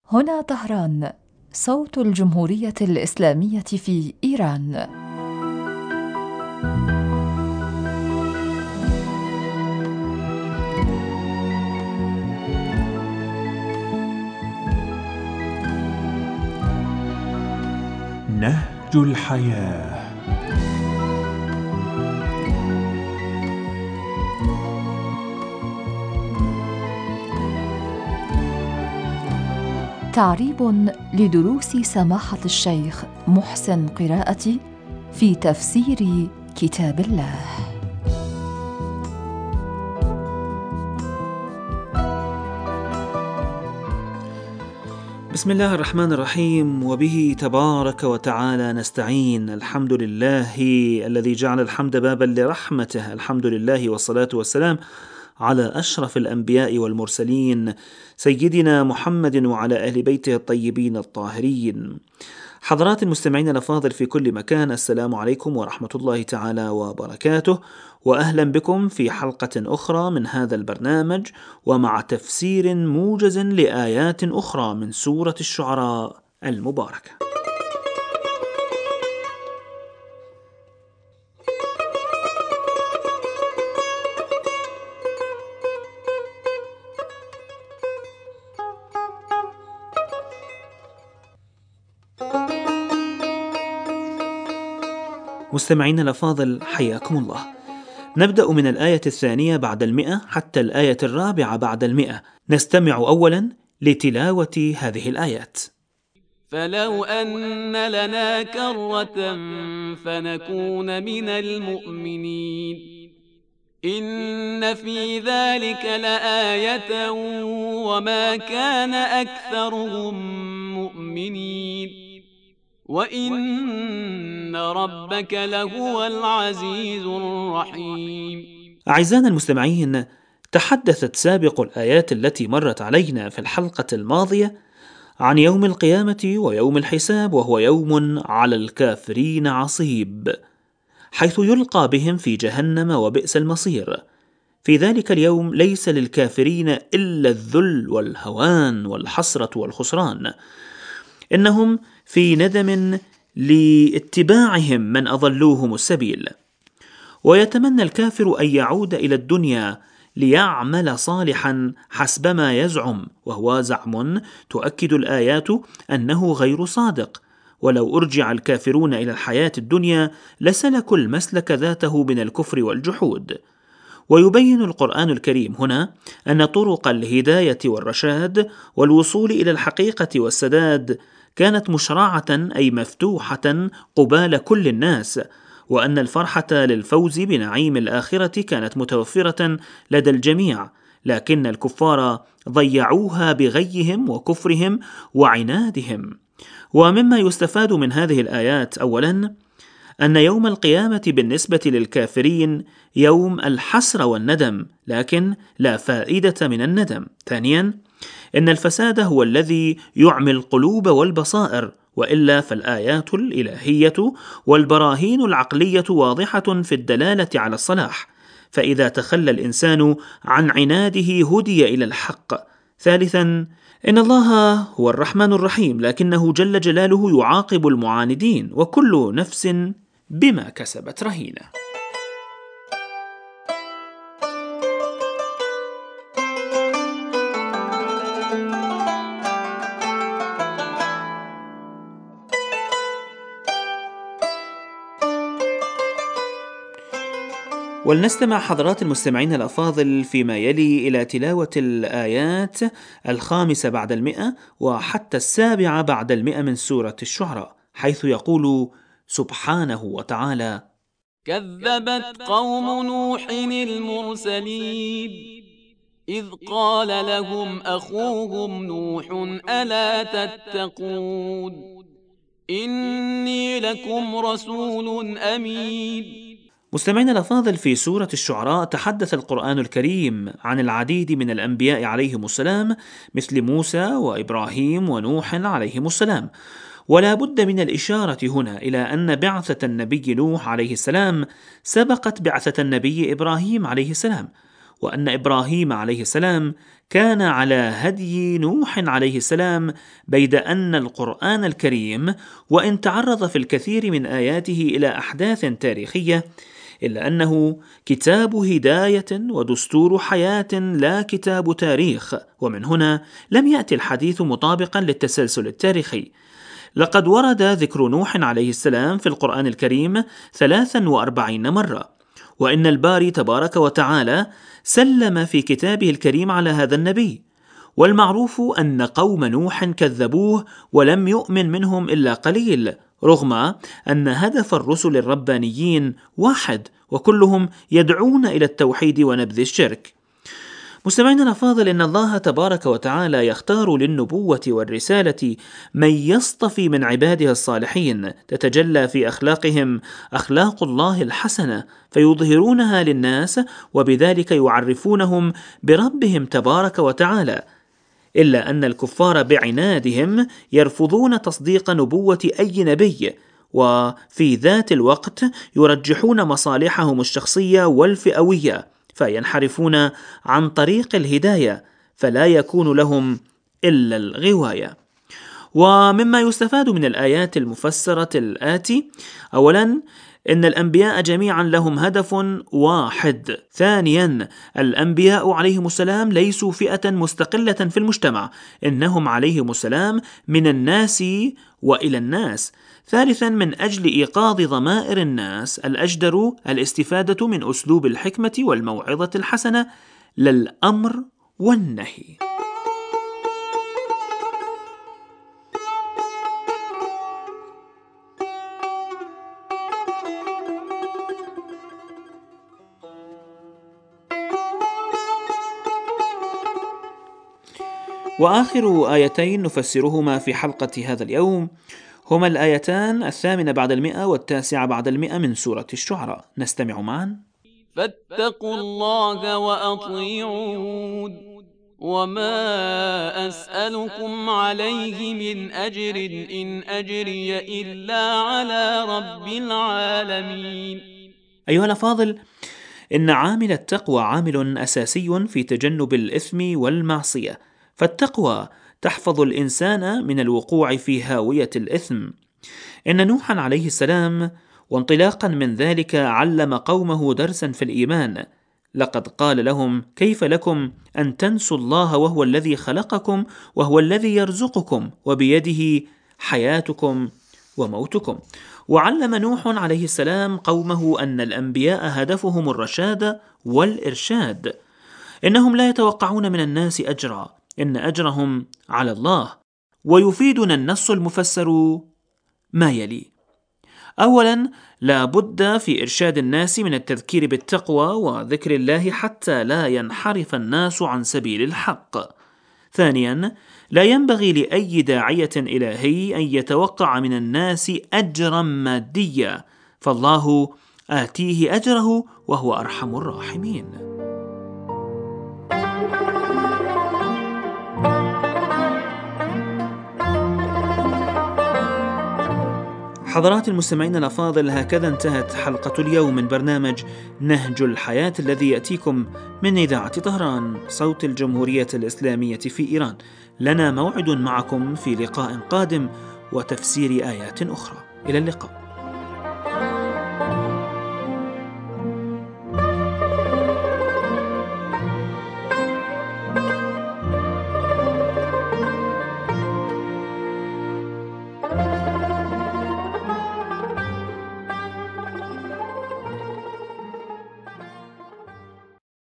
هنا طهران، صوت الجمهورية الإسلامية في إيران. نهج الحياة. تعريب لدروس سماحة الشيخ محسن قراءة في تفسير كتاب الله. بسم الله الرحمن الرحيم، وبه تبارك وتعالى نستعين. الحمد لله الذي جعل الحمد بابا لرحمته، الحمد لله والصلاة والسلام على أشرف الأنبياء والمرسلين سيدنا محمد وعلى أهل بيته الطيبين الطاهرين. حضرات المستمعين الأفاضل في كل مكان، السلام عليكم ورحمة الله تعالى وبركاته، وأهلا بكم في حلقة أخرى من هذا البرنامج، ومع تفسير موجز لآيات أخرى من سورة الشعراء المباركة. مستمعين الأفاضل، حياكم الله. نبدأ من الآية 2 بعد 100 حتى الآية 4 بعد 100. نستمع أولا لتلاوة هذه الآيات. فلو أن لنا كرة فنكون من المؤمنين إن في ذلك لآية وما كان أكثرهم مؤمنين وإن ربك لهو العزيز الرحيم. أعزائنا المستمعين، تحدثت سابق الآيات التي مرت علينا في الحلقة الماضية عن يوم القيامة ويوم الحساب، وهو يوم على الكافرين عصيب، حيث يلقى بهم في جهنم وبئس المصير. في ذلك اليوم ليس للكافرين إلا الذل والهوان والحسرة والخسران. إنهم في ندم لاتباعهم من أضلوهم السبيل، ويتمنى الكافر أن يعود إلى الدنيا ليعمل صالحا حسب ما يزعم، وهو زعم تؤكد الآيات أنه غير صادق. ولو أرجع الكافرون إلى الحياة الدنيا لسلكوا المسلك ذاته من الكفر والجحود. ويبين القرآن الكريم هنا أن طرق الهداية والرشاد والوصول إلى الحقيقة والسداد كانت مشرعة، أي مفتوحة قبال كل الناس، وأن الفرحة للفوز بنعيم الآخرة كانت متوفرة لدى الجميع، لكن الكفار ضيعوها بغيهم وكفرهم وعنادهم. ومما يستفاد من هذه الآيات أولا أن يوم القيامة بالنسبة للكافرين يوم الحسرة والندم، لكن لا فائدة من الندم. ثانيا، إن الفساد هو الذي يعمي القلوب والبصائر، وإلا فالآيات الإلهية والبراهين العقلية واضحة في الدلالة على الصلاح، فإذا تخلى الإنسان عن عناده هدي إلى الحق. ثالثا، إن الله هو الرحمن الرحيم، لكنه جل جلاله يعاقب المعاندين، وكل نفس بما كسبت رهينة. ولنستمع حضرات المستمعين الأفاضل فيما يلي إلى تلاوة الآيات 5 بعد 100 وحتى 7 بعد 100 من سورة الشعراء، حيث يقول سبحانه وتعالى: كذبت قوم نوح المرسلين إذ قال لهم أخوهم نوح ألا تتقون إني لكم رسول أمين. مستمعين الأفاضل، في سورة الشعراء تحدث القرآن الكريم عن العديد من الأنبياء عليهم السلام، مثل موسى وإبراهيم ونوح عليهم السلام. ولا بد من الإشارة هنا إلى أن بعثة النبي نوح عليه السلام سبقت بعثة النبي إبراهيم عليه السلام، وأن إبراهيم عليه السلام كان على هدي نوح عليه السلام، بيد أن القرآن الكريم وإن تعرض في الكثير من آياته إلى أحداث تاريخية، إلا أنه كتاب هداية ودستور حياة لا كتاب تاريخ، ومن هنا لم يأتي الحديث مطابقا للتسلسل التاريخي. لقد ورد ذكر نوح عليه السلام في القرآن الكريم 43 مرة، وإن الباري تبارك وتعالى سلم في كتابه الكريم على هذا النبي، والمعروف أن قوم نوح كذبوه ولم يؤمن منهم إلا قليل، رغم أن هدف الرسل الربانيين واحد، وكلهم يدعون إلى التوحيد ونبذ الشرك. مستمعينا الأفاضل، إن الله تبارك وتعالى يختار للنبوة والرسالة من يصطفي من عباده الصالحين، تتجلى في أخلاقهم أخلاق الله الحسنة، فيظهرونها للناس، وبذلك يعرفونهم بربهم تبارك وتعالى. إلا أن الكفار بعنادهم يرفضون تصديق نبوة أي نبي، وفي ذات الوقت يرجحون مصالحهم الشخصية والفئوية، فينحرفون عن طريق الهداية، فلا يكون لهم إلا الغواية. ومما يستفاد من الآيات المفسرة الآتي: أولا، إن الأنبياء جميعا لهم هدف واحد. ثانيا، الأنبياء عليهم السلام ليسوا فئة مستقلة في المجتمع، إنهم عليهم السلام من الناس وإلى الناس. ثالثا، من أجل إيقاظ ضمائر الناس الأجدر الاستفادة من أسلوب الحكمة والموعظة الحسنة، للأمر والنهي. وآخر آيتين نفسرهما في حلقة هذا اليوم هما الآيتان 8 و9 من سورة الشعراء. نستمع معا. فاتقوا الله وأطيعون وما أسألكم عليه من أجر إن أجري إلا على رب العالمين. أيها الأفاضل، إن عامل التقوى عامل أساسي في تجنب الإثم والمعصية، فالتقوى تحفظ الإنسان من الوقوع في هاوية الإثم. إن نوحا عليه السلام وانطلاقا من ذلك علم قومه درسا في الإيمان. لقد قال لهم: كيف لكم أن تنسوا الله وهو الذي خلقكم وهو الذي يرزقكم وبيده حياتكم وموتكم. وعلم نوح عليه السلام قومه أن الأنبياء هدفهم الرشاد والإرشاد، إنهم لا يتوقعون من الناس أجرا، إن أجرهم على الله. ويفيدنا النص المفسر ما يلي: أولا، لا بد في إرشاد الناس من التذكير بالتقوى وذكر الله حتى لا ينحرف الناس عن سبيل الحق. ثانيا، لا ينبغي لأي داعية إلهي أن يتوقع من الناس أجرا ماديا، فالله آتيه أجره وهو أرحم الراحمين. حضرات المستمعين الأفاضل، هكذا انتهت حلقة اليوم من برنامج نهج الحياة الذي يأتيكم من إذاعة طهران، صوت الجمهورية الإسلامية في إيران. لنا موعد معكم في لقاء قادم وتفسير آيات أخرى. إلى اللقاء.